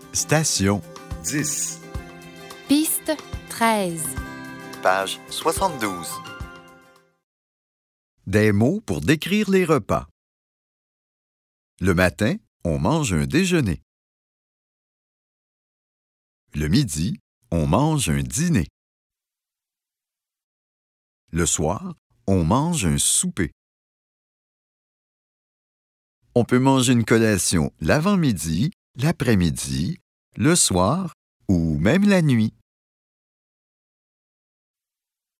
Station 10. Piste 13. Page 72. Des mots pour décrire les repas. Le matin, on mange un déjeuner. Le midi, on mange un dîner. Le soir, on mange un souper. On peut manger une collation l'avant-midi, l'après-midi, le soir ou même la nuit.